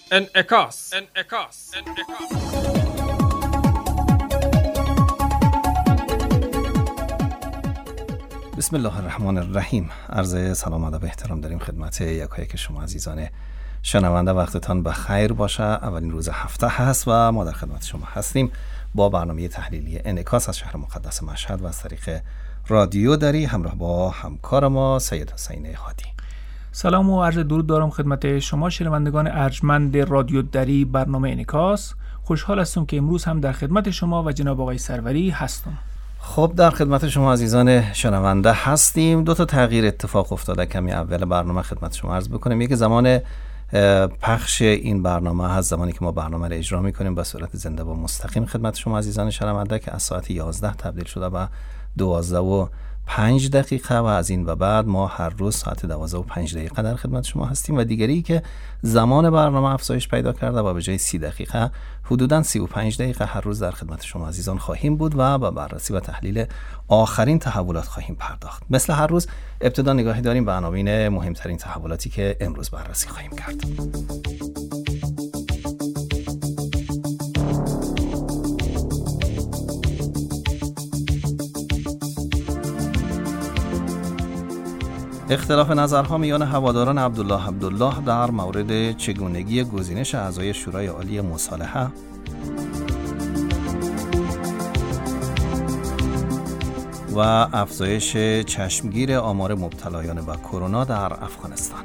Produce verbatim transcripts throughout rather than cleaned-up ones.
انعکاس انعکاس انعکاس بسم الله الرحمن الرحیم. عرض سلام و ادب احترام داریم خدمت یکایک شما عزیزان شنونده. وقتتان بخیر باشه. اولین روز هفته هست و ما در خدمت شما هستیم با برنامه تحلیلی انعکاس از شهر مقدس مشهد و از طریق رادیو دری همراه با همکار ما سید حسین هادی. سلام و عرض درود دارم خدمت شما شنوندگان ارجمند رادیو دری برنامه انعکاس. خوشحال هستم که امروز هم در خدمت شما و جناب آقای سروری هستم. خب در خدمت شما عزیزان شنونده هستیم. دو تا تغییر اتفاق افتاده. کمی اول برنامه خدمت شما عرض بکنیم. یکی زمان پخش این برنامه هست، زمانی که ما برنامه رو اجرا میکنیم به صورت زنده و مستقیم خدمت شما عزیزان شنونده، که از ساعت یازده تبدیل شده به دوازده و پنج دقیقه و از این به بعد ما هر روز ساعت دوازده و پنج دقیقه در خدمت شما هستیم. و دیگری که زمان برنامه افزایش پیدا کرده و به جای سی دقیقه حدوداً سی و پنج دقیقه هر روز در خدمت شما عزیزان خواهیم بود و با بررسی و تحلیل آخرین تحولات خواهیم پرداخت. مثل هر روز ابتدا نگاهی داریم به عناوین مهمترین تحولاتی که امروز بررسی خواهیم کرد. اختلاف نظرها میان هواداران عبدالله عبدالله در مورد چگونگی گزینش اعضای شورای عالی مصالحه، و افزایش چشمگیر آمار مبتلایان به کرونا در افغانستان.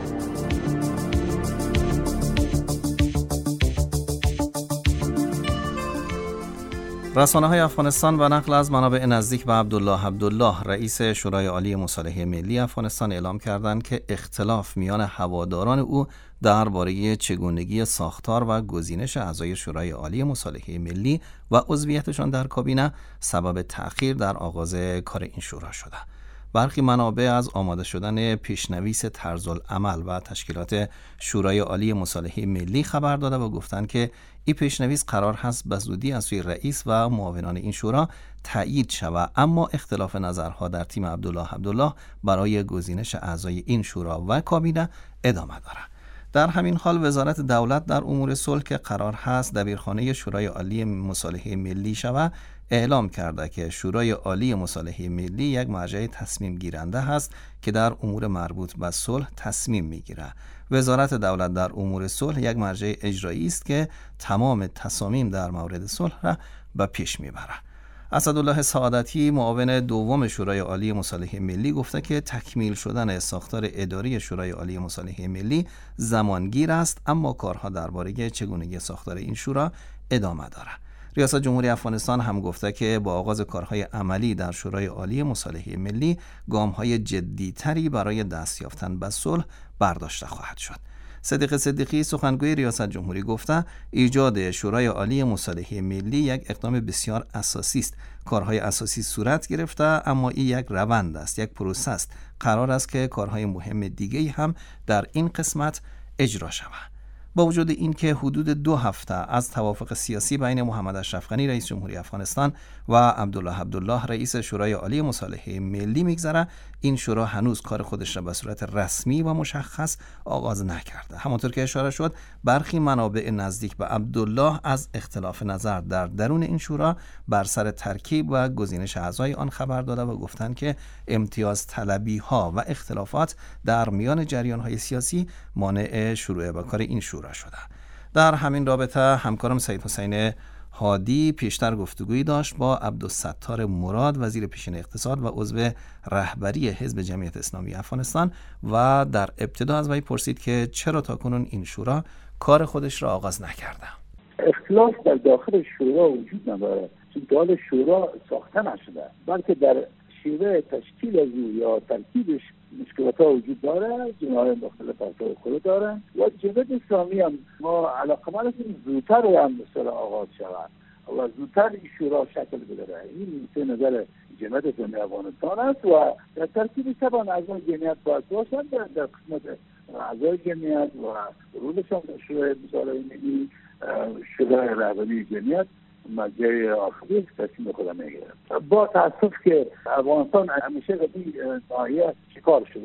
رسانه‌های افغانستان به نقل از منابع نزدیک به عبدالله عبدالله رئیس شورای عالی مصالحه ملی افغانستان اعلام کردند که اختلاف میان هواداران او درباره چگونگی ساختار و گزینش اعضای شورای عالی مصالحه ملی و عضویتشان در کابینه سبب تأخیر در آغاز کار این شورا شده. برخی منابع از آماده شدن پیشنویس طرزالعمل و تشکیلات شورای عالی مصالحه ملی خبر داده و گفتند که این پیشنویس قرار هست به زودی از سوی رئیس و معاونان این شورا تایید شود، اما اختلاف نظرها در تیم عبدالله عبدالله برای گزینش اعضای این شورا و کابینه ادامه دارد. در همین حال وزارت دولت در امور صلح که قرار هست دبیرخانه شورای عالی مصالحه ملی شود، اعلام کرده که شورای عالی مصالحه ملی یک مرجع تصمیم گیرنده است که در امور مربوط به صلح تصمیم میگیرد. وزارت دولت در امور صلح یک مرجع اجرایی است که تمام تصامیم در مورد صلح را به پیش میبرد. اسدالله سعادتی معاون دوم شورای عالی مصالحه ملی گفته که تکمیل شدن ساختار اداری شورای عالی مصالحه ملی زمانگیر است، اما کارها درباره چگونگی ساختار این شورا ادامه دارد. ریاست جمهوری افغانستان هم گفته که با آغاز کارهای عملی در شورای عالی مصالحه ملی گام‌های جدی‌تری برای دست یافتن به صلح برداشته خواهد شد. صدیق صدیقی سخنگوی ریاست جمهوری گفته ایجاد شورای عالی مصالحه ملی یک اقدام بسیار اساسی است. کارهای اساسی صورت گرفته، اما این یک روند است، یک پروسه است. قرار است که کارهای مهم دیگری هم در این قسمت اجرا شود. با وجود این که حدود دو هفته از توافق سیاسی بین محمد اشرف غنی رئیس جمهوری افغانستان و عبدالله عبدالله رئیس شورای عالی مصالحه ملی میگذره، این شورا هنوز کار خودش را به صورت رسمی و مشخص آغاز نکرده. همانطور که اشاره شد، برخی منابع نزدیک به عبدالله از اختلاف نظر در درون این شورا بر سر ترکیب و گزینش اعضای آن خبر داده و گفتند که امتیاز طلبی ها و اختلافات در میان جریان های سیاسی مانع شروع به کار این شورا شده. در همین رابطه همکارم سید حسین هادی پیشتر گفتگویی داشت با عبدالستار مراد وزیر پیشین اقتصاد و عضو رهبری حزب جمعیت اسلامی افغانستان و در ابتدا از وی پرسید که چرا تاکنون این شورا کار خودش را آغاز نکرده. اختلاف در داخل شورا وجود نداره، چون داخل شورا ساخته نشده، بلکه در شیوه تشکیل از او یا ترکیبش مشکلات ها وجود داره. جناهای مختلف از خود دارن و جمعیت اسلامی هم ما علاقمند هستیم زودتر هم مثلا آغاز شود و زودتر این شورا شکل بگیره. این نقطه نظر جمعیت اسلامی افغانستان است و در ترکیب طبعا اعضای جمعیت باید باشند. در, در قسمت اعضای جمعیت و رولشان شورای مصالحه ملی، شورای رهبری جمعیت مرجع آخری تصمیم خود میگیره. با تاسف که افغانستان همیشه به این ناحیه شکار شده.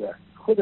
خود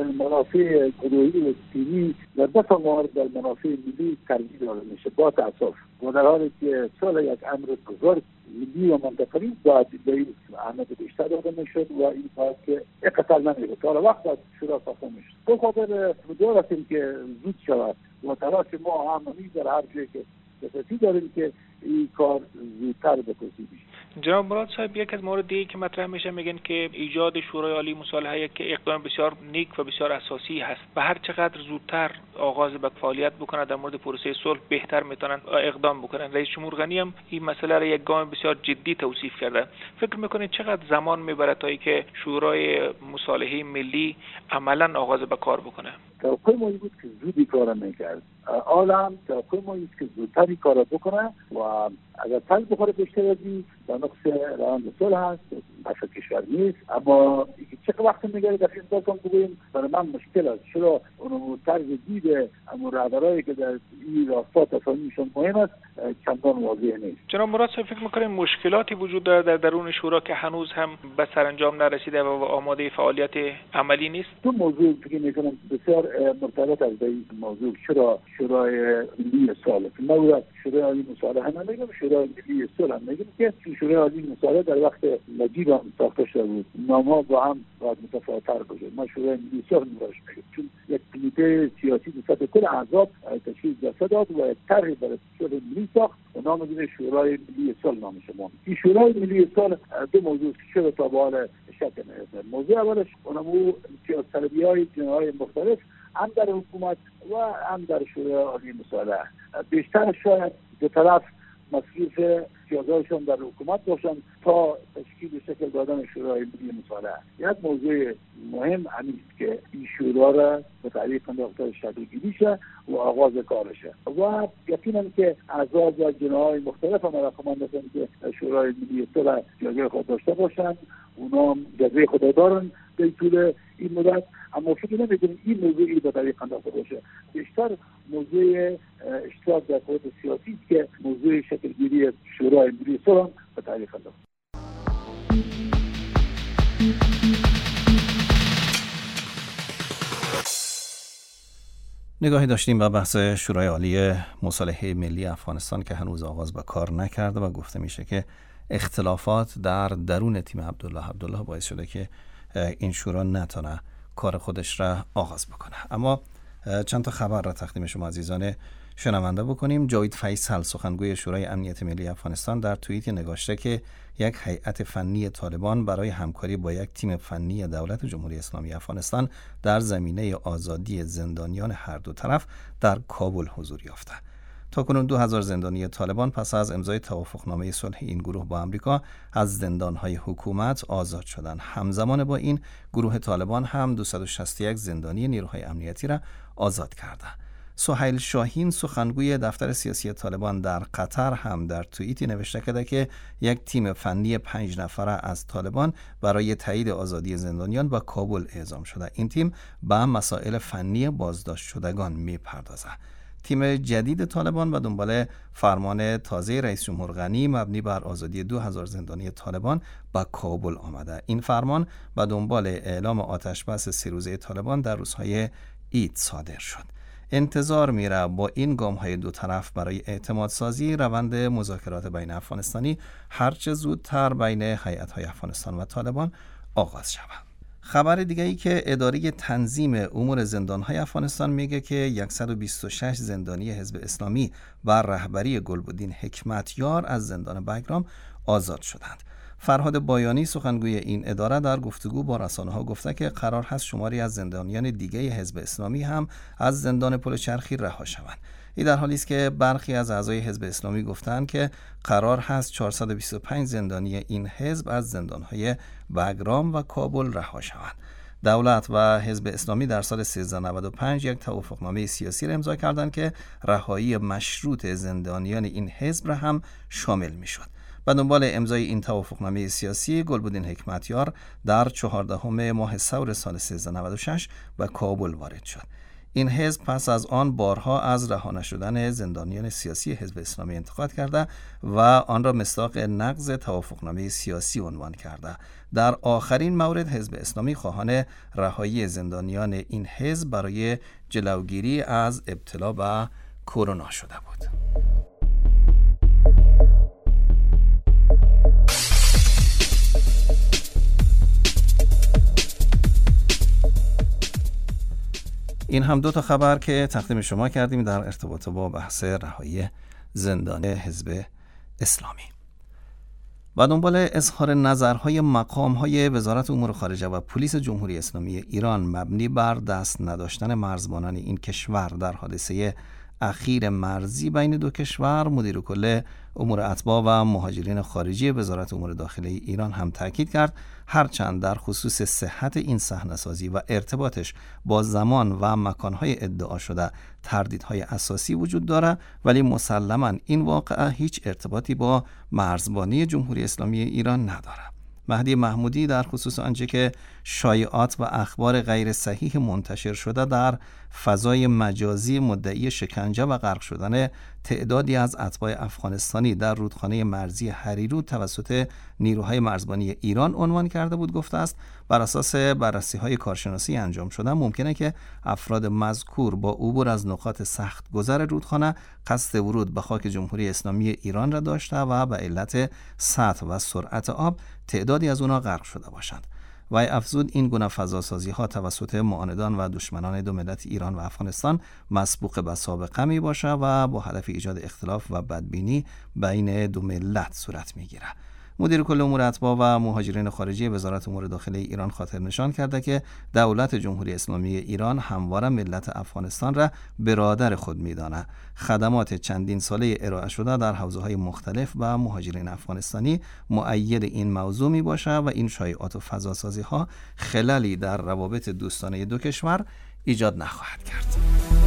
منافع گروهی و تیمی در دو تا مورد در منافع ملی ترجیح داده میشه با تاسف، و در حالی که صلح یک امر بزرگ ملی و منطقه‌ای باید به این اهمیت بیشتر داده میشد و این باید که اقتل نمیره تا وقت از شورا ساخته میشد. به خاطر مدار هستیم که زود شود و تلاش ما همانی در هر جایی که بسیاری داریم که این کار زودتر بکنیم. جناب مراد صاحب، یک از موردی که مطرح میشه میگن که ایجاد شورای عالی مصالحه یک اقدام بسیار نیک و بسیار اساسی هست و هر چقدر زودتر آغاز به فعالیت بکنه در مورد پروسه صلح بهتر میتونن اقدام بکنن. رئیس جمهور غنی هم این مسئله را یک گام بسیار جدی توصیف کرده. فکر میکنید چقدر زمان میبره تا اینکه شورای مصالحه ملی عملا آغاز به کار بکنه؟ توقع ما بود که زودی کار میکرد. عالم توقع ما بود که زودتری کار بکنه و اگر تل بخوره بیشتر ازی در نقص روند صلح هست بحث کشور نیست، اما چه وقت میگره در این داستان بگوییم برای من مشکل است. چرا اون طرز دید اما رهبرایی که در این راستا تصامیمشون مهم است چندان واضح نیست. جناب مراد صاحب، فکر میکنید مشکلاتی وجود داره در درون شورا که هنوز هم به سرانجام نرسیده و آماده فعالیت عملی نیست؟ دو موضوع فکر میکنم بسیار مرتبط است با این موضوع. چرا شورای ملی صلح؟ ما شورای عالی مصالحه نمیگیم، شورای ملی صلح میگیم که شورای عالی مصالحه در وقت نجیب هم ساخته شده بود. نام‌ها با هم باید متفاوت‌تر باشه. ما شورای ملی صلح می‌راش میگیم چون یک کمیته سیاسی به سطح کل احزاب تشکیل داد و یک طرح برای صلح ملی ساخت و نام می‌گیره شورای ملی صلح نام شما. این شورای ملی صلح دو موضوع شده تا به حال شک نمی‌کنه. موضوع اولش اونمو سیاست‌طلبی‌های جناهای مختلف هم در حکومت و هم در شورای عالی مصالحه بیشتر شاید دو طرف مسئول سیاستشون در حکومت باشن تا تشکیل شکل دادن شورای ملی مصالحه. یک موضوع مهم همین که این شورا را به طریق انداخته شکل گیری شه و آغاز کارشه و یقینا که اعضا و جناهای مختلف هم رقماند هستن که شورای ملی صلح جایگاه خود داشته باشن، اونا جزای خود دارن به طول این مدت. اما فکر نمی‌کنم این موضوعی به طریق انداخته باشه. بیشتر موضوع اشتراک در قوت سیاسی که موضوع شکل گیری شورای ملی صلح به طریق انداخته. نگاهی داشتیم به بحث شورای عالی مصالحه ملی افغانستان که هنوز آغاز به کار نکرده و گفته میشه که اختلافات در درون تیم عبدالله عبدالله باعث شده که این شورا نتونه کار خودش را آغاز بکنه. اما چند تا خبر را تقدیم شما عزیزان شنونده بکنیم. جاوید فیصل سخنگوی شورای امنیت ملی افغانستان در توییتی نگاشته که یک هیئت فنی طالبان برای همکاری با یک تیم فنی دولت جمهوری اسلامی افغانستان در زمینه آزادی زندانیان هر دو طرف در کابل حضور یافته. تاکنون دو هزار زندانی طالبان پس از امضای توافقنامه صلح این گروه با آمریکا از زندانهای حکومت آزاد شدند. همزمان با این گروه طالبان هم دویست و شصت و یک زندانی نیروهای امنیتی را آزاد کرده. سهیل شاهین سخنگوی دفتر سیاسی طالبان در قطر هم در توییتی نوشته کرده که یک تیم فنی پنج نفره از طالبان برای تایید آزادی زندانیان به کابل اعزام شده. این تیم به مسائل فنی بازداشت شدگان می‌پردازد. تیم جدید طالبان به دنبال فرمان تازه رئیس جمهور غنی مبنی بر آزادی دو هزار زندانی طالبان به کابل آمده. این فرمان به دنبال اعلام آتش بس سه روزه طالبان در روزهای عید صادر شد. انتظار میره با این گام‌های دو طرف برای اعتماد سازی روند مذاکرات بین افغانستانی هرچه زودتر بین هیئت‌های افغانستان و طالبان آغاز شود. خبر دیگه ای که اداره تنظیم امور زندان‌های افغانستان میگه که صد و بیست و شش زندانی حزب اسلامی بر رهبری گلبدین حکمتیار از زندان بگرام آزاد شدند. فرهاد بایانی سخنگوی این اداره در گفتگو با رسانه‌ها گفته که قرار هست شماری از زندانیان دیگه حزب اسلامی هم از زندان پلچرخی رها شوند. این در حالی است که برخی از اعضای حزب اسلامی گفتند که قرار هست چهارصد و بیست و پنج زندانی این حزب از زندان‌های بگرام و کابل رها شوند. دولت و حزب اسلامی در سال سیزده نود و پنج یک توافقنامه سیاسی را امضا کردند که رهایی مشروط زندانیان این حزب را هم شامل می‌شد. به دنبال امضای این توافقنامه سیاسی گلبدین حکمتیار در چهاردهم ماه ثور سال سیزده نود و شش به کابل وارد شد. این حزب پس از آن بارها از رها نشدن زندانیان سیاسی حزب اسلامی انتقاد کرده و آن را مصداق نقض توافقنامه سیاسی عنوان کرده. در آخرین مورد حزب اسلامی خواهان رهایی زندانیان این حزب برای جلوگیری از ابتلا به کرونا شده بود. این هم دو تا خبر که تقدیم شما کردیم در ارتباط با بحث رهایی زندانی حزب اسلامی. و دنبال اظهار نظرهای مقامهای وزارت امور خارجه و پلیس جمهوری اسلامی ایران مبنی بر دست نداشتن مرزبانان این کشور در حادثه اخیر مرزی بین دو کشور، مدیر کل امور اتباع و مهاجرین خارجی وزارت امور داخلی ایران هم تاکید کرد هرچند در خصوص صحت این صحنه‌سازی و ارتباطش با زمان و مکانهای ادعا شده تردیدهای اساسی وجود داره، ولی مسلماً این واقعه هیچ ارتباطی با مرزبانی جمهوری اسلامی ایران نداره. مهدی محمودی در خصوص آنچه که شایعات و اخبار غیر صحیح منتشر شده در فضای مجازی مدعی شکنجه و غرق شدن تعدادی از اتباع افغانستانی در رودخانه مرزی هریرود توسط نیروهای مرزبانی ایران عنوان کرده بود، گفته است بر اساس بررسی‌های کارشناسی انجام شده ممکنه که افراد مذکور با عبور از نقاط سخت گذر رودخانه قصد ورود به خاک جمهوری اسلامی ایران را داشته و به علت سطح و سرعت آب تعدادی از آنها غرق شده باشند. و افزود این گونه فضاسازی ها توسط معاندان و دشمنان دو ملت ایران و افغانستان مسبوق به سابقه می باشه و با هدف ایجاد اختلاف و بدبینی بین دو ملت صورت می گیره. مدیر کل امور اتباع و مهاجرین خارجی وزارت امور داخلی ایران خاطر نشان کرده که دولت جمهوری اسلامی ایران همواره ملت افغانستان را برادر خود می‌داند. خدمات چندین ساله ارائه شده در حوزه‌های مختلف و مهاجرین افغانستانی مؤید این موضوع میباشه و این شایعات و فضاسازی‌ها خللی در روابط دوستانه دو کشور ایجاد نخواهد کرد.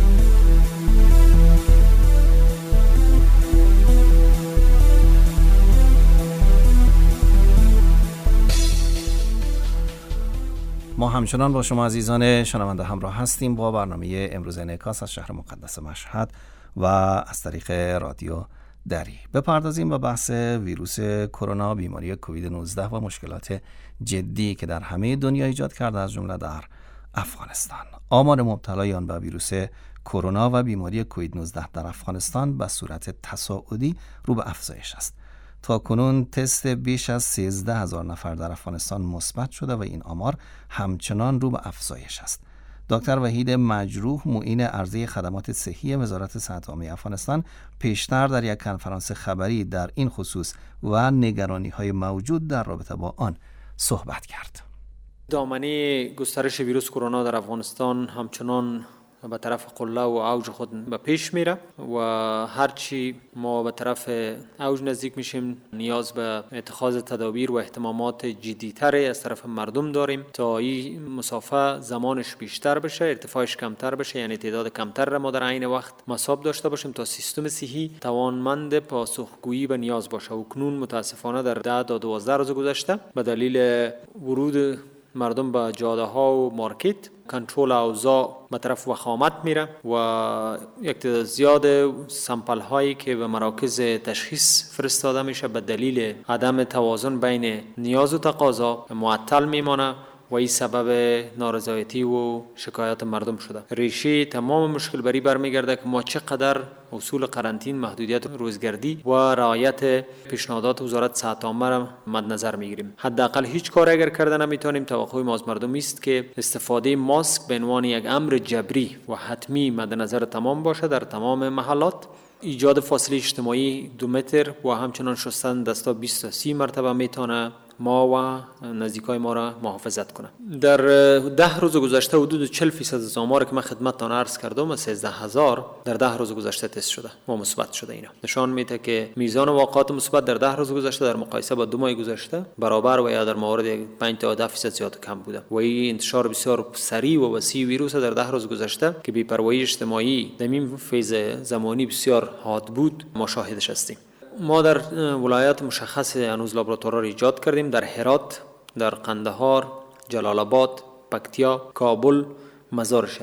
ما همچنان با شما عزیزان شنونده همراه هستیم با برنامه امروز انعکاس از شهر مقدس مشهد و از طریق رادیو دری. بپردازیم به بحث ویروس کرونا، بیماری کووید نوزده و مشکلات جدی که در همه دنیا ایجاد کرده، از جمله در افغانستان. آمار مبتلایان به ویروس کرونا و بیماری کووید نوزده در افغانستان به صورت تصاعدی رو به افزایش است. تا کنون تست بیش از سیزده هزار نفر در افغانستان مثبت شده و این آمار همچنان رو به افزایش است. دکتر وحید مجروح، معین عرضه خدمات صحی وزارت صحت عامه افغانستان، پیشتر در یک کنفرانس خبری در این خصوص و نگرانی‌های موجود در رابطه با آن صحبت کرد. دامنه گسترش ویروس کرونا در افغانستان همچنان به طرف قله و اوج خود به پیش میره و هرچی ما به طرف اوج نزدیک میشیم نیاز به اتخاذ تدابیر و اهتمامات جدی‌تری از طرف مردم داریم تا این مسافه زمانش بیشتر بشه، ارتفاعش کمتر بشه، یعنی تعداد کمتر را ما در عین وقت مصاب داشته باشیم تا سیستم صحی توانمند پاسخگویی به نیاز باشه. و کنون متاسفانه در ده تا دوازده روز گذشته به دلیل ورود مردم به جاده ها و مارکت کنترل اوضاع به طرف وخامت میره و یک تعداد زیاد سامپل هایی که به مراکز تشخیص فرستاده میشه به دلیل عدم توازن بین نیاز و تقاضا معطل میمانه و این سبب نارضایتی و شکایات مردم شده. ریشه تمام مشکل بری برمیگرده که ما چقدر اصول قرنطین، محدودیت روزگردی و رعایت پیشنهادات وزارت صحت عامه را مد نظر میگیریم. حداقل هیچ کار اگر کرده نمیتونیم، توقع ما از مردم است که استفاده ماسک به عنوان یک امر جبری و حتمی مد نظر تمام باشه در تمام محلات. ایجاد فاصله اجتماعی دو متر و همچنان شستن دستا بیست تا سی مرتبه میتونه ما و نزدیکای ما را محافظت کنه. در ده روز گذشته حدود چهل فیصد از آمار که من خدمتتان عرض کردم، سیزده هزار در ده روز گذشته تست شده و مثبت شده. اینا نشان میده که میزان واقعات مثبت در ده روز گذشته در مقایسه با دو ماه گذشته برابر و یا در موارد پنج تا ده فیصد زیاد کم بوده و این انتشار بسیار سریع و وسیع ویروس در ده روز گذشته که بی‌پروایی اجتماعی در این فیز زمانی بسیار حاد بود ما شاهدش هستیم. ما در ولایات مشخص هنوز لابراتوار را ایجاد کردیم، در هرات، در قندهار، جلال آباد، پکتیا، کابل، مزار شریف.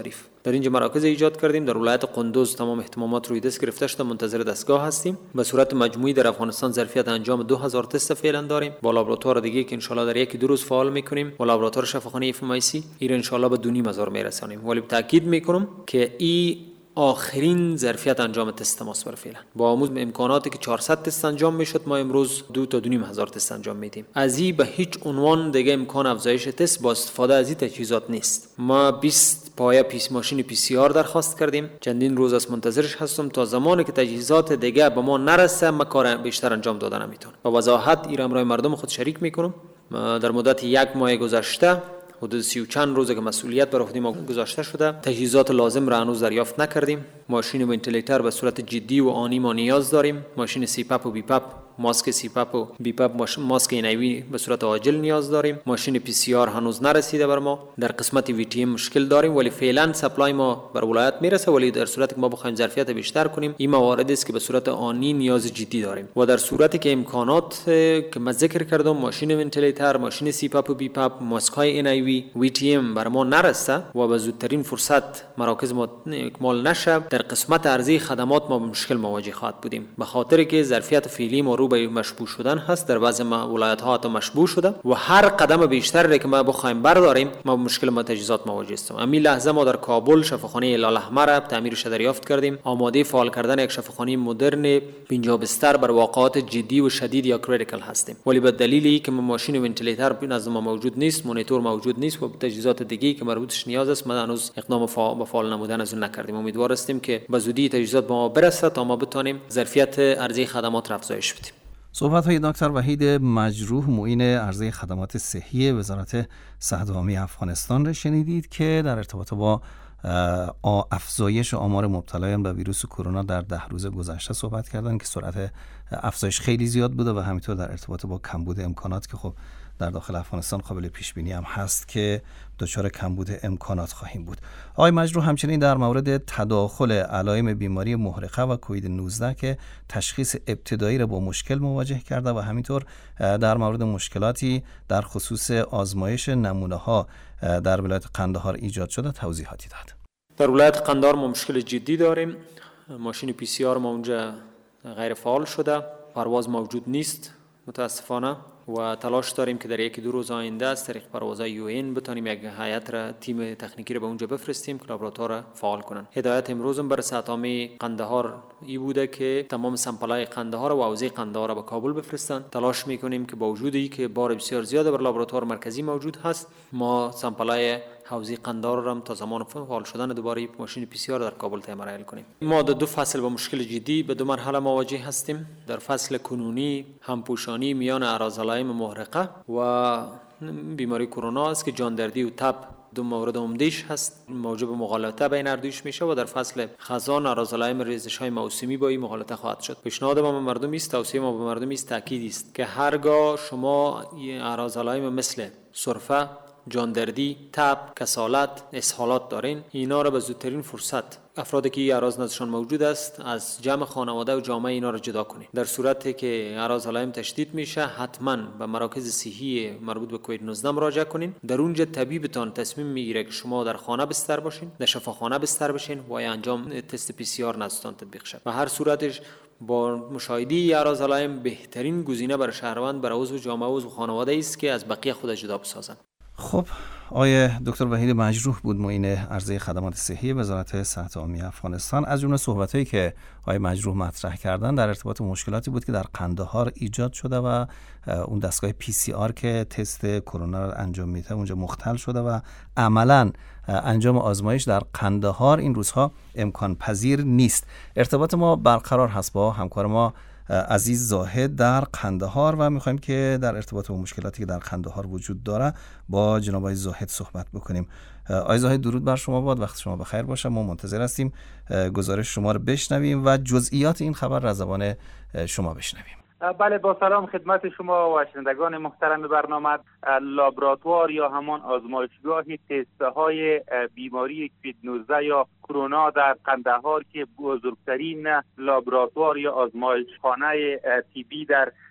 در اینجا مراکز ایجاد کردیم. در ولایت قندوز تمام اهتمامات روی دست گرفته شده، منتظر دستگاه هستیم. به صورت مجموعی در افغانستان ظرفیت انجام دو هزار تست فعلا داریم، با لابراتوار دیگه که ان شاء الله در یکی دو روز فعال میکنیم و لابراتوار شفاخانه اف ام آی سی این ان شاء الله به دو نیم هزار میرسانیم. ولی تاکید میکنم که این آخرین ظرفیت انجام تست ماست برای فعلا. با آموز امکاناتی که چهارصد تست انجام میشد، ما امروز دو تا دو نیم هزار تست انجام میدیم. از این به هیچ عنوان دیگه امکان افزایش تست با استفاده از این تجهیزات نیست. ما بیست پایه پیس ماشین پی سی آر درخواست کردیم، چندین روز از منتظرش هستم. تا زمانی که تجهیزات دیگه به ما نرسه ما کار بیشتر انجام دادن نمیتونم. با وضاحت این امرای مردم خود شریک میکنم. در مدت یک ماه گذشته حدود سی و چند روزه که مسئولیت بر عهده ما گذاشته شده، تجهیزات لازم را هنوز دریافت نکردیم. ماشین ونتیلیتر به صورت جدی و آنی ما نیاز داریم. ماشین سی پاپ و بی پاپ، ماسک سی پاپ و بی پاپ، ماسک اینوی به صورت عاجل نیاز داریم. ماشین پی سی آر هنوز نرسیده بر ما. در قسمت وی تی ام مشکل داریم، ولی فعلا سپلای ما بر ولایت میرسه. ولی در صورتی که ما بخوایم ظرفیت بیشتر کنیم، این موارد است که به صورت آنی نیاز جدی داریم. و در صورتی که امکانات که من ذکر کردم، ماشین ونتیلیتر، ماشین سی پاپ و بی پاپ، ماسک های اینوی، وی تی ام بر ما نرسه و به زودترین فرصت مراکز ما اکمال نشه، در قسمت عرضه خدمات ما به مشکل مواجه خواهد بودیم. به خاطر که ظرفیت فعلی ما رو به مشبوع شدن هست، در بعضی ولایت ها تا مشبوع شده و هر قدم بیشتر که ما بخوایم برداریم ما به مشکل ما تجهیزات مواجه هستیم. همین لحظه ما در کابل شفاخانه هلال احمر تعمیرش دریافت کردیم، آماده فعال کردن یک شفاخانه مدرن پنجاه بستر بر واقعات جدی و شدید یا کریتیکال هستیم. ولی به دلیلی که ماشین ونتیلیتر نزد ما موجود نیست، مانیتور موجود نیست و تجهیزات دیگه که مربوطش نیاز است، ما هنوز اقدام به فعال نمودن از اون نکردیم. امیدوار هستیم که به زودی تجهیزات به ما برسه تا ما بتونیم ظرفیت عرضه خدمات را افزایش بدیم. صحبت های دکتر وحید مجروح، معین عرضه خدمات صحی وزارت صحت عامه افغانستان را شنیدید که در ارتباط با افزایش آمار مبتلایان به ویروس کرونا در ده روز گذشته صحبت کردن که سرعت افزایش خیلی زیاد بوده و همینطور در ارتباط با کمبود امکانات که خب در داخل افغانستان قابل پیش بینی هم هست که دچار کمبود امکانات خواهیم بود. آقای مجروح همچنین در مورد تداخل علائم بیماری محرقه و کووید نوزده که تشخیص ابتدایی را با مشکل مواجه کرده و همینطور در مورد مشکلاتی در خصوص آزمایش نمونه ها در ولایت قندهار ایجاد شده توضیحاتی داد. در ولایت قندهار ما مشکل جدی داریم. ماشین پی سی آر ما اونجا غیر فعال شده، پرواز موجود نیست متاسفانه و تلاش داریم که در یکی دو روز آینده از طریق پروازهای یو این بتونیم یک هیئت را، تیم تکنیکی را به اونجا بفرستیم که لابراتوار را فعال کنن. هدایت امروزم برای صحت عامه قندهار ای بوده که تمام سامپل‌های قندهار و حوزه قندهار را به کابل بفرستن. تلاش میکنیم که با وجود ای که بار بسیار زیاد بر لابراتوار مرکزی موجود هست، ما سامپل‌های حوزه قندهار را تا زمان فعال شدن دوباره ماشین پی سی آر در کابل تمرین کنیم. ما در دو فصل با مشکل جدی به دو مرحله مواجه هستیم. در فصل کنونی همپوشانی میان اعراض علائم محرقه و بیماری کرونا است که جاندردی و تب دو مورد عمده‌اش هست، موجب مغالطه بین اردوش میشه و در فصل خزان اعراض علائم ریزش‌های موسمی با این مغالطه خواهد شد. پیشنهاد ما به مردم است، توصیه ما به مردم است، تاکید است که هرگاه شما اعراض علائم مثل سرفه، جاندردی، تب، کسالت، اسهالات دارین، اینا را به زودترین فرصت افرادی که اعراض نزدشان موجود است از جمع خانواده و جامعه اینا را جدا کنید. در صورتی که اعراض علائم تشدید میشه حتما به مراکز صحی مربوط به کووید نوزده مراجعه کنین. در اونجا طبیبتان تصمیم میگیره که شما در خانه بستر باشین، در شفاخانه بستر بشین و انجام تست پی سی آر نزدتان تطبیق شه. و هر صورتش با مشاهده اعراض علائم بهترین گزینه برای شهروند، برای عضو جامعه و عضو خانواده است که از بقیه خود جدا بسازن. خب آیه دکتر وحید مجروح بود، معین عرضه خدمات صحی وزارت صحت عامه افغانستان. از جمله صحبتایی که آیه مجروح مطرح کردن در ارتباط با مشکلاتی بود که در قندهار ایجاد شده و اون دستگاه پی سی آر که تست کرونا رو انجام میده اونجا مختل شده و عملاً انجام آزمایش در قندهار این روزها امکان پذیر نیست. ارتباط ما برقرار هست با همکار ما عزیز زاهد در قندهار و میخوایم که در ارتباط با مشکلاتی که در قندهار وجود داره با جناب آقای زاهد صحبت بکنیم. آقای زاهد درود بر شما باد، وقت شما بخیر باشه. ما منتظر هستیم گزارش شما رو بشنویم و جزئیات این خبر را از زبان شما بشنویم. بله، با سلام خدمت شما و شنوندگان محترم برنامه. لابراتوار یا همان آزمایشگاهی تست‌های بیماری کووید نوزده یا کرونا در قندهار که بزرگترین لابراتوار یا آزمایشخانه طبی در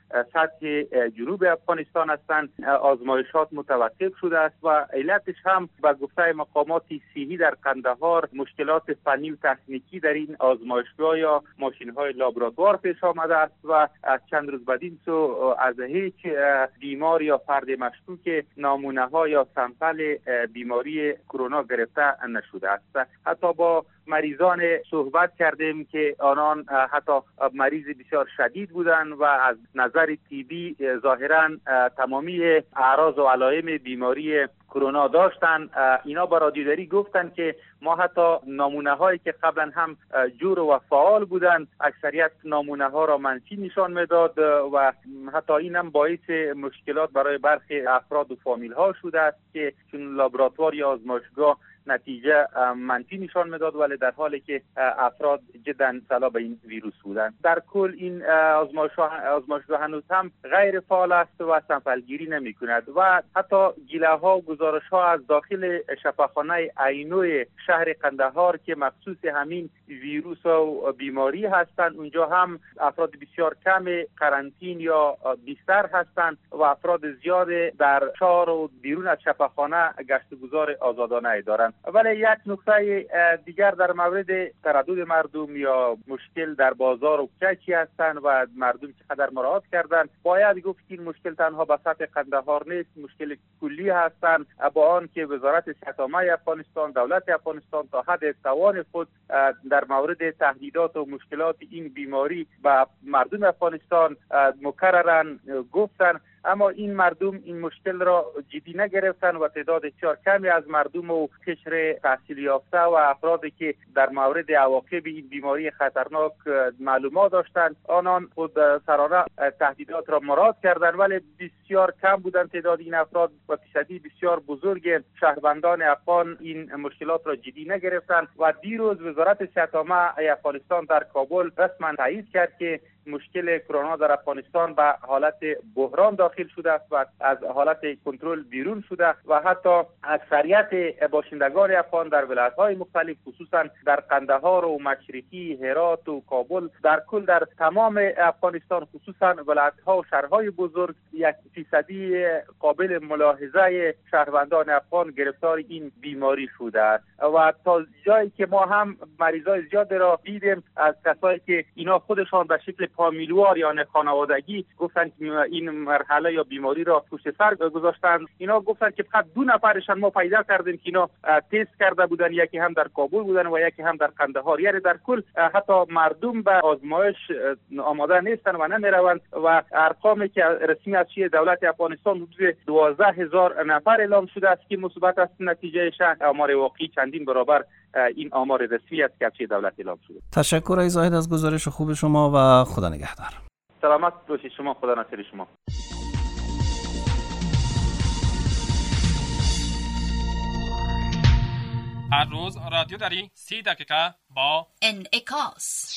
سطح جنوب افغانستان هستند. آزمایشات متوقف شده است و علتش هم به گفته مقامات صحی در قندهار مشکلات فنی و تکنیکی در این آزمایشگاه یا ماشین‌های لابراتوار پیش آمده است و از چند روز بعدین سو از هیچ بیمار یا فرد مشکوک نامونه‌ها یا سمپل بیماری کرونا گرفته نشده است. حتی با مریضان صحبت کردیم که آنان حتی مریض بسیار شدید بودند و از نظر طبی ظاهراً تمامی اعراض و علائم بیماری کرونا داشتن. اینا با رادیوداری گفتن که ما حتی نمونه هایی که قبلا هم جور و فعال بودن اکثریت نمونه ها را منفی نشان میداد و حتی این هم باعث مشکلات برای برخی افراد و فامیل ها شده است که چون لابراتوار یا آزمایشگاه نتیجه منفی نشان میداد، ولی در حالی که افراد جدا مبتلا به این ویروس بودند. در کل این آزمایشگاه هنوز هم غیر فعال است و سمپل گیری نمی کند و حتی گله ها و گزارش ها از داخل شفاخانه عینوی شهر قندهار که مخصوص همین ویروس و بیماری هستند، اونجا هم افراد بسیار کم قرنطین یا بیستر هستند و افراد زیاد در شهر و بیرون از شفاخانه گشت گذار آزادانه دارند. ولی یک نکته دیگر در مورد تردد مردم یا مشکل در بازار و کوچه هستند و مردم چقدر مراعات کردند، باید گفت که این مشکل تنها به سطح قندهار نیست، مشکل کلی هستند. با آن که وزارت صحت عامه افغانستان، دولت افغانستان تا حد توان خود در مورد تهدیدات و مشکلات این بیماری به مردم افغانستان مکرراً گفتند، اما این مردم این مشکل را جدی نگرفتن و تعداد بسیار کمی از مردم و قشر تحصیل یافته و افرادی که در مورد عواقب این بیماری خطرناک معلومات داشتند آنان خود سرانه تهدیدات را مراعات کردند، ولی بسیار کم بودند تعداد این افراد و فیصدی بسیار بزرگ شهروندان افغان این مشکلات را جدی نگرفتند و دیروز وزارت صحت عامه افغانستان در کابل رسما تایید کرد که مشکل کرونا در افغانستان به حالت بحران داخل شده است و از حالت کنترل بیرون شده و حتی اکثریت باشندگان افغان در ولایت‌های مختلف خصوصا در قندهار و مشرقی، هرات و کابل در کل در تمام افغانستان خصوصا ولایت‌ها و شهرهای بزرگ یک فیصدی قابل ملاحظه شهروندان افغان گرفتار این بیماری شده است و تا جایی که ما هم مریضای زیاد را دیدیم از کسایی که اینا خودشان به شکل فامیلوار یا خانوادگی گفتن که این مرحله یا بیماری را پشت سر گذاشتن، اینا گفتن که فقط دو نفرشان ما پیدا کردیم که اینا تست کرده بودن، یکی هم در کابل بودن و یکی هم در قندهار. یعنی در کل حتی مردم به آزمایش آماده نیستن و نمیروند و ارقامی که رسمی از دولت افغانستان حدود دوازده هزار نفر اعلام شده است که مثبت است. نتیجهش آمار واقعی چندین برابر این آمار رسمی است که از دولت اعلام شده. تشکر آقای زاهد از گزارش خوب شما و خدا نگهدار. سلامت باشید شما، خدا نصر شما. هر روز رادیو داری سی دقیقه با انعکاس.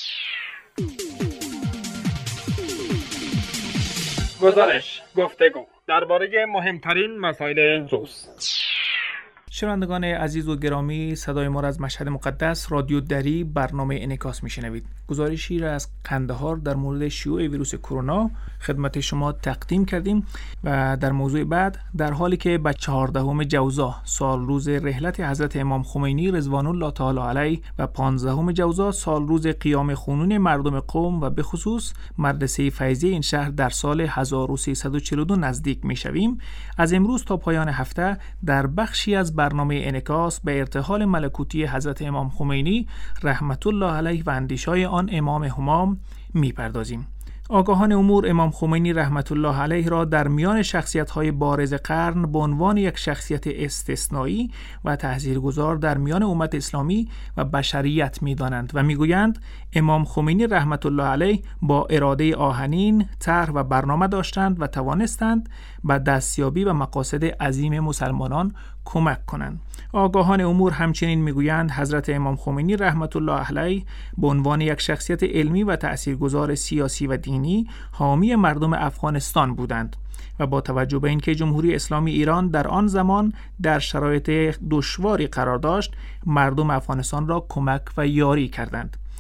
گزارش، گفتگو درباره مهمترین مسائل روز. شنوندگان عزیز و گرامی، صدای ما را از مشهد مقدس رادیو دری برنامه انعکاس میشنوید. گزارشی را از قندهار در مورد شیوع ویروس کرونا خدمت شما تقدیم کردیم و در موضوع بعد در حالی که به چهاردهم جوزا سال روز رحلت حضرت امام خمینی رضوان الله تعالی علیه و پانزدهم جوزا سال روز قیام خونین مردم قم و به خصوص مدرسه فیضی این شهر در سال هزار و سیصد و چهل و دو نزدیک میشویم، از امروز تا پایان هفته در بخشی از برنامه انعکاس به ارتحال ملکوتی حضرت امام خمینی رحمت الله علیه و اندیشه‌های آن امام همام میپردازیم. آگاهان امور امام خمینی رحمت الله علیه را در میان شخصیت‌های بارز قرن به عنوان یک شخصیت استثنایی و تاثیرگذار در میان امت اسلامی و بشریت می‌دانند و می‌گویند امام خمینی رحمت الله علیه با اراده آهنین طرح و برنامه داشتند و توانستند به دستیابی و مقاصد عظیم مسلمانان کمک کنند. آگاهان امور همچنین میگویند حضرت امام خمینی رحمت الله علیه به عنوان یک شخصیت علمی و تأثیرگذار سیاسی و دینی حامی مردم افغانستان بودند و با توجه به اینکه جمهوری اسلامی ایران در آن زمان در شرایط دشواری قرار داشت، مردم افغانستان را کمک و یاری کردند.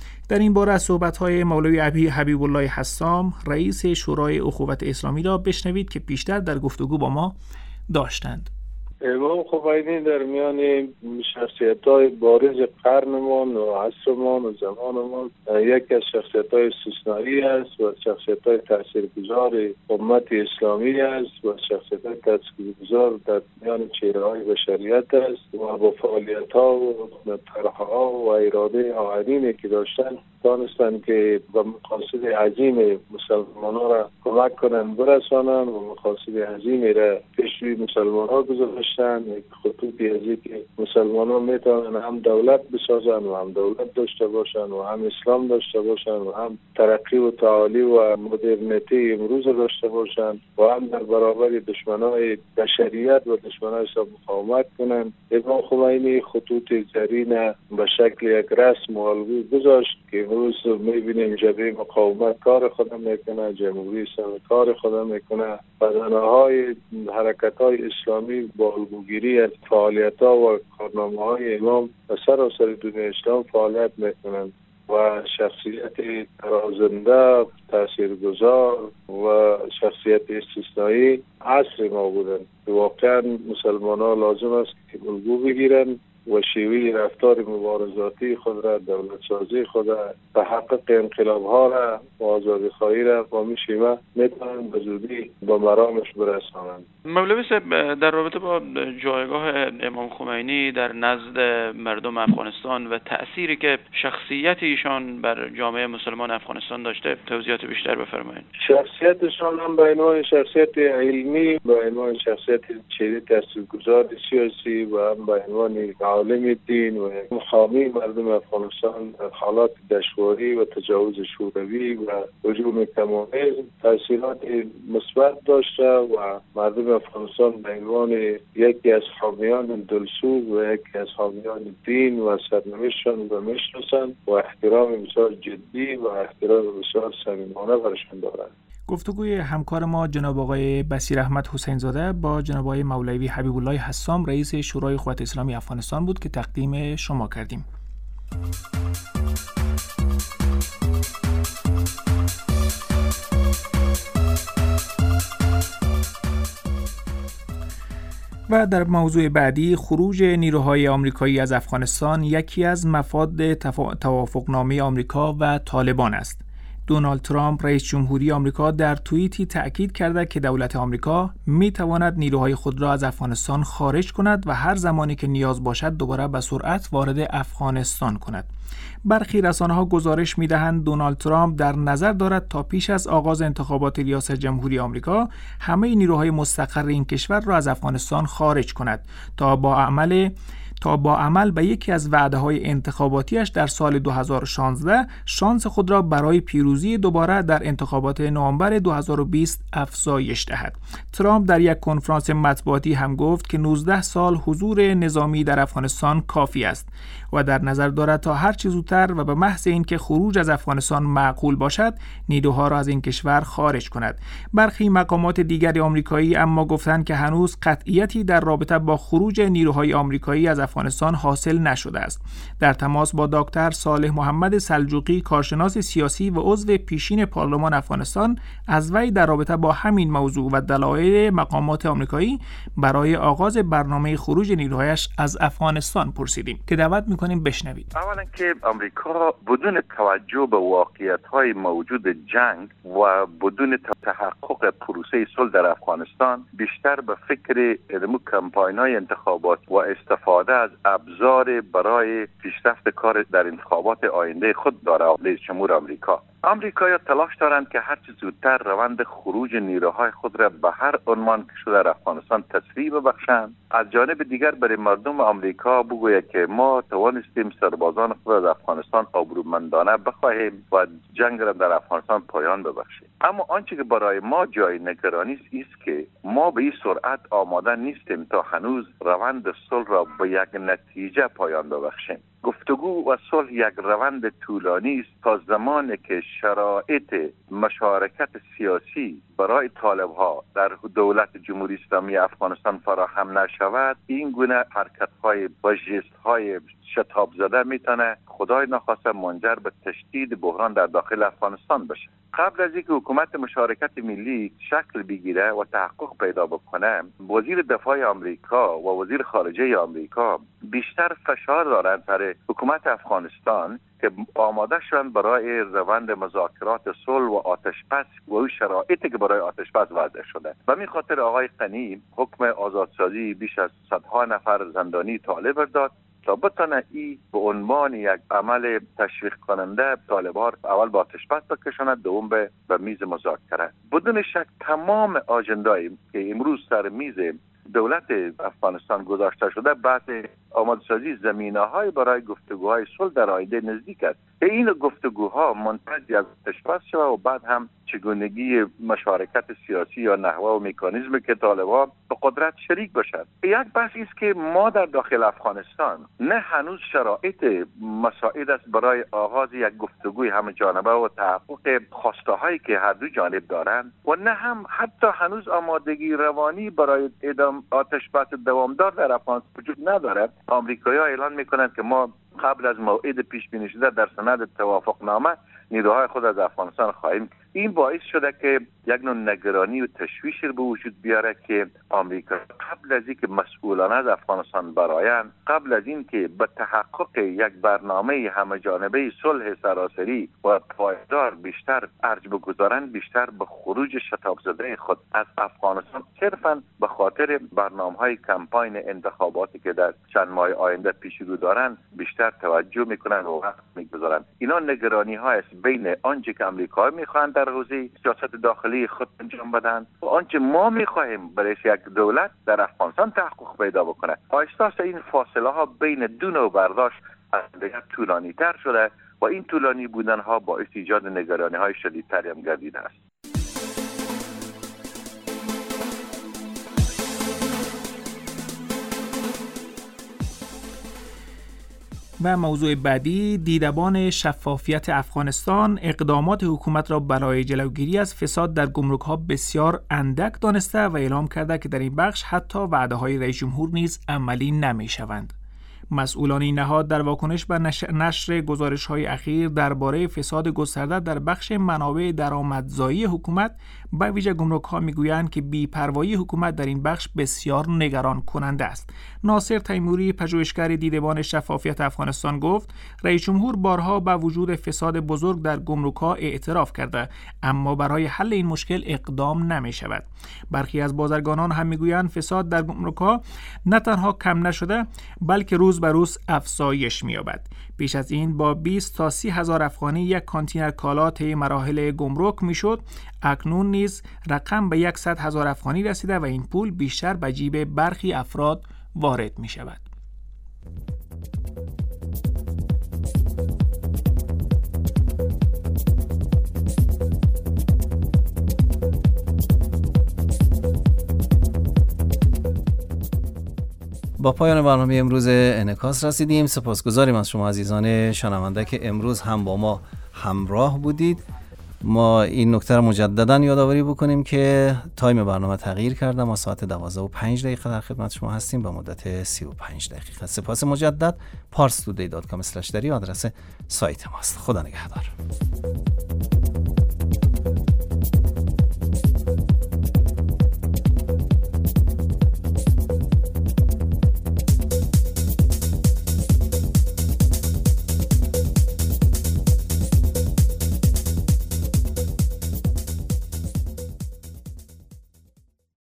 در این باره از صحبت‌های مولوی ابی حبیب الله حسام رئیس شورای اخوت اسلامی را بشنوید که پیشتر در گفتگو با ما داشتند. امام خمینی در میان شخصیت‌های بارز قرنمان و عصرمان و زمانمان یکی از شخصیت‌های استثنایی است و شخصیت‌های تاثیرگذار امت اسلامی است و شخصیت‌های تاثیرگذار در میان چهره‌های بشریت است و با فعالیت‌ها و طرح‌ها و اراده آیینی که داشتن دانستند که به مقاصد عظیم مسلمانان را کمک کنند برسانند و مقاصد عظیمی را پیش روی مسلمانان گذاشتند. یک خطوطی از که مسلمانان میتوانند هم دولت بسازند و هم دولت داشته باشند و هم اسلام داشته باشند و هم ترقی و تعالی و مدرنیته امروز داشته باشند و هم در برابر دشمنان بشریت و دشمنان اسلام مقاومت کنند. امام خمینی خطوط زرین به شکل یک رسم و الگو گذاشت که امروز میبینیم جبهه مقاومت کار خود میکنه، جمهوری اسلامی کار خود میکنه، بدنه‌های حرکت‌های اسلامی با الگوگیری از فعالیت‌ها و کارنامه‌های امام و سراسر دنیای اسلام فعالیت میکنند و شخصیت رازنده، تاثیرگذار و شخصیت استثنایی عصر ما بودند. واقعا مسلمانان لازم است که الگو بگیرند و شیوه رفتار مبارزاتی خود را، دولت سازی خود را، تحقق انقلاب‌ها را و آزادی‌خواهی را با میشیمه میتونند به زودی با مرامش برسانند. مولوی صاحب، در رابطه با جایگاه امام خمینی در نزد مردم افغانستان و تأثیری که شخصیت ایشان بر جامعه مسلمان افغانستان داشته توضیحات بیشتر بفرمایید. شخصیتشان هم به عنوان شخصیت علمی، به عنوان شخصیت چهره تاثیرگذار سیاسی و هم به عنوان عالم دین و مخامی مردم افغانستان در حالات دشواری و تجاوز شوروی و هجوم کمونیسم تاثیرات مثبت داشته و مردم افغانستان به عنوان یکی از حامیان دلسوز و یکی از حامیان دین و سرنوشتشان را میشناسند و احترام بسیار جدی و احترام بسیار صمیمانه برشان دارند. گفتگوی همکار ما جناب آقای بصیر احمد حسین زاده با جناب آقای مولوی حبیب الله حسام رئیس شورای اخوت اسلامی افغانستان بود که تقدیم شما کردیم. و در موضوع بعدی، خروج نیروهای آمریکایی از افغانستان یکی از مفاد توافقنامه آمریکا و طالبان است. دونالد ترامپ رئیس جمهوری آمریکا در توییتی تأکید کرده که دولت آمریکا می تواند نیروهای خود را از افغانستان خارج کند و هر زمانی که نیاز باشد دوباره به سرعت وارد افغانستان کند. برخی رسانه‌ها گزارش می‌دهند دونالد ترامپ در نظر دارد تا پیش از آغاز انتخابات ریاست جمهوری آمریکا همه نیروهای مستقر این کشور را از افغانستان خارج کند تا با عمل تا با عمل به یکی از وعده‌های انتخاباتیش در سال دو هزار و شانزده شانس خود را برای پیروزی دوباره در انتخابات نوامبر دو هزار و بیست افزایش دهد. ترامپ در یک کنفرانس مطبوعاتی هم گفت که نوزده سال حضور نظامی در افغانستان کافی است و در نظر دارد تا هر چه زودتر و به محض اینکه خروج از افغانستان معقول باشد نیروها را از این کشور خارج کند. برخی مقامات دیگر آمریکایی اما گفتند که هنوز قطعیتی در رابطه با خروج نیروهای آمریکایی از افغانستان حاصل نشده است. در تماس با دکتر صالح محمد سلجوقی، کارشناس سیاسی و عضو پیشین پارلمان افغانستان، از وی در رابطه با همین موضوع و دلایل مقامات آمریکایی برای آغاز برنامه خروج نیروهایش از افغانستان پرسیدیم که دعوت می‌کنیم بشنوید. اولا که آمریکا بدون توجه به واقعیت‌های موجود جنگ و بدون تحقق پروسه صلح در افغانستان بیشتر به فکر ادامه کمپاین‌های انتخابات و استفاده از ابزار برای پیشرفت کار در انتخابات آینده خود داره. رئیس جمهور آمریکا آمریکایی‌ها تلاش دارند که هرچه زودتر روند خروج نیروهای خود را به هر عنوان که شده در افغانستان تسریع ببخشند. از جانب دیگر برای مردم آمریکا بگوید که ما توانستیم سربازان خود از افغانستان آبرومندانه بخواهیم و جنگ را در افغانستان پایان ببخشیم. اما آنچه که برای ما جای نگرانی است که ما به این سرعت آماده نیستیم تا هنوز روند صلح را به یک نتیجه پایان ببخشیم. گفتگو و صلح یک روند طولانی است تا زمانی که شرایط مشارکت سیاسی برای طالب‌ها در دولت جمهوری اسلامی افغانستان فراهم نشود، این گونه حرکت‌های و ژست‌های شتاب زده میتونه خدای نخواسته منجر به تشدید بحران در داخل افغانستان بشه. قبل از اینکه حکومت مشارکت ملی شکل بگیره و تحقق پیدا بکنه، وزیر دفاع آمریکا و وزیر خارجه آمریکا بیشتر فشار دارند سر حکومت افغانستان که آماده شدن برای روند مذاکرات صلح و آتشبس و اون شرایطی که برای آتشبس وضع شده. و به خاطر آقای غنی حکم آزادسازی بیش از صدها نفر زندانی طالب داد تا بتونه ای به عنوان یک عمل تشویق کننده طالبان اول با آتشبس بکشاند، دوم به به میز مذاکره. بدون شک تمام آجندایی که امروز سر میز دولت افغانستان گذاشته شده بحث آماده‌سازی زمینه‌های برای گفتگوهای صلح در آینده نزدیک است. این گفتگوها منتج از آتشبس شود و بعد هم چگونگی مشارکت سیاسی یا نحوه و مکانیزمی که طالبان به قدرت شریک باشند. یک بحث است که ما در داخل افغانستان نه هنوز شرایط مساعد است برای آغاز یک گفتگوی همه جانبه و تحقق خواسته‌هایی که هر دو جانب دارند و نه هم حتی هنوز آمادگی روانی برای ادامه آتشبس دوامدار در افغانستان وجود ندارد. آمریکایی‌ها اعلان می‌کنند که ما قبل از موعد پیش بینی شده در سند توافقنامه نیروهای خود از افغانستان خواهیم. این باعث شده که یک نوع نگرانی و تشویش به وجود بیاره که آمریکا قبل از اینکه مسئولان از افغانستان برآیند، قبل از اینکه به تحقق یک برنامه همه جانبه صلح سراسری و پایدار بیشتر ارج بگذارند، بیشتر به خروج شتاب زده خود از افغانستان صرفاً به خاطر برنامه‌های کمپاین انتخاباتی که در چند ماه آینده پیش رو دارند بیشتر توجه میکنن و وقت میگذارن. اینا نگرانی های است بین آنچه که امریکا میخوان در حوزه سیاست داخلی خود انجام بدن و آنچه ما میخواهیم برای یک دولت در افغانستان تحقق پیدا بکنه. آهسته این فاصله ها بین دو نوع برداشت از دیگر طولانی تر شده و این طولانی بودن ها باعث ایجاد نگرانی های شدیدتری هم گردیده است. و موضوع بعدی، دیدبان شفافیت افغانستان اقدامات حکومت را برای جلوگیری از فساد در گمرک‌ها بسیار اندک دانسته و اعلام کرده که در این بخش حتی وعده‌های رئیس جمهور نیز عملی نمی‌شوند. مسئولان این نهاد در واکنش به نشر گزارش‌های اخیر درباره فساد گسترده در بخش منابع درآمدزایی حکومت به ویژه گمرک‌ها می‌گویند که بی‌پروایی حکومت در این بخش بسیار نگران کننده است. ناصر تیموری، پژوهشگر دیدبان شفافیت افغانستان، گفت رئیس جمهور بارها به وجود فساد بزرگ در گمرک‌ها اعتراف کرده، اما برای حل این مشکل اقدام نمی‌شود. برخی از بازرگانان هم می‌گویند فساد در گمرک‌ها نه تنها کم نشده بلکه روز به روز افزایش می‌یابد. پیش از این با بیست تا سی هزار افغانی یک کانتینر کالا طی مراحل گمرک میشد، اکنون نیز رقم به صد هزار افغانی رسیده و این پول بیشتر به جیب برخی افراد وارد می شود. با پایان برنامه امروز انعکاس رسیدیم. سپاسگزاریم از شما عزیزان شنونده که امروز هم با ما همراه بودید. ما این نکته رو مجددا یادآوری بکنیم که تایم برنامه تغییر کرده. ما ساعت دوازده و پنج دقیقه در خدمت شما هستیم با مدت سی و پنج دقیقه. سپاس مجدد. پارس تودی دات کام اسلش دری آدرس سایت ماست. خدا نگهدار.